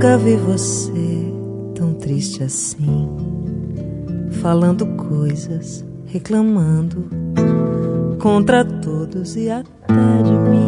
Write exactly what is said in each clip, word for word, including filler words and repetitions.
nunca vi você tão triste assim, falando coisas, reclamando contra todos e até de mim.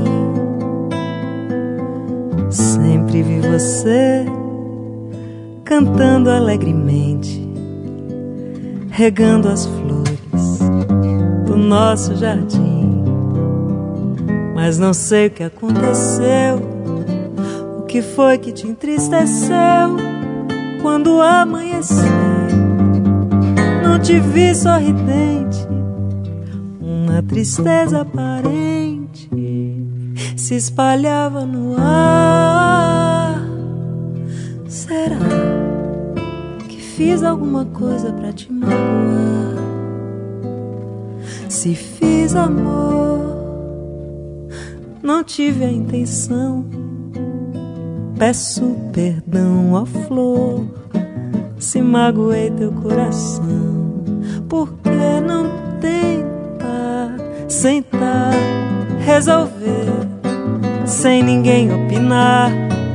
Sempre vi você cantando alegremente, regando as flores do nosso jardim. Mas não sei o que aconteceu, o que foi que te entristeceu quando amanheceu. Não te vi sorridente, uma tristeza aparente se espalhava no ar. Será que fiz alguma coisa pra te magoar? Se fiz, amor, não tive a intenção. Peço perdão, ó flor, se magoei teu coração. Por que não tentar sentar, resolver, sem ninguém opinar?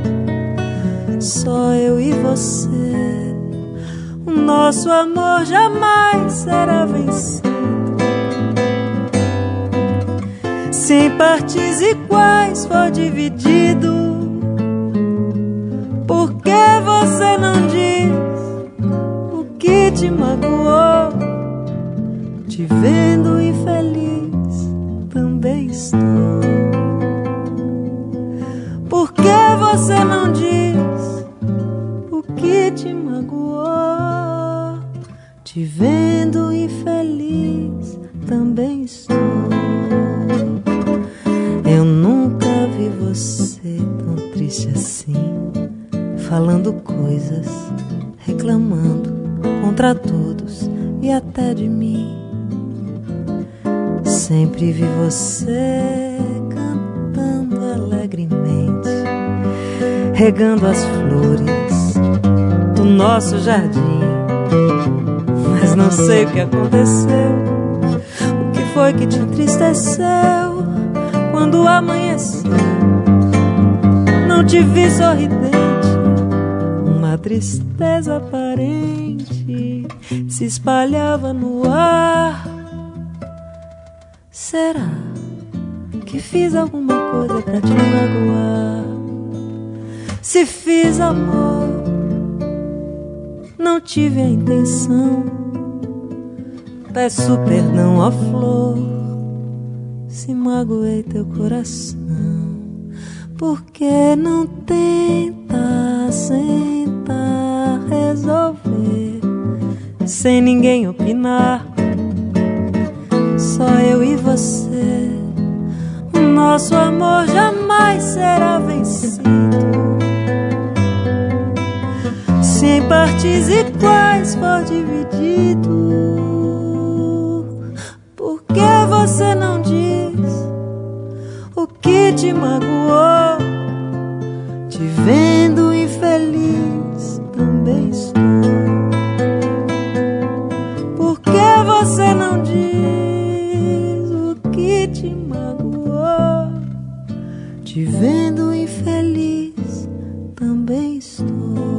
Só eu e você, o nosso amor jamais será vencido. Se em partes iguais for dividido, por que você não diz o que te magoou? Te vendo infeliz, também estou. Por que você não diz o que te magoou? Te vendo infeliz, também estou. Eu nunca vi você tão triste assim, falando coisas, reclamando contra todos e até de mim. Sempre vi você cantando alegremente, regando as flores do nosso jardim. Mas não sei o que aconteceu, o que foi que te entristeceu quando amanheceu. Não te vi sorridente, uma tristeza aparente se espalhava no ar. Será que fiz alguma coisa pra te magoar? Se fiz, amor, não tive a intenção. Peço perdão, ó flor, se magoei teu coração. Por que não tenta sentar, resolver, sem ninguém opinar? Só eu e você, o nosso amor jamais será vencido. Se em partes iguais for dividido, por que você não diz o que te magoou? Te vendo infeliz, também estou. Por que você não diz o que te magoou? Te vendo infeliz, também estou.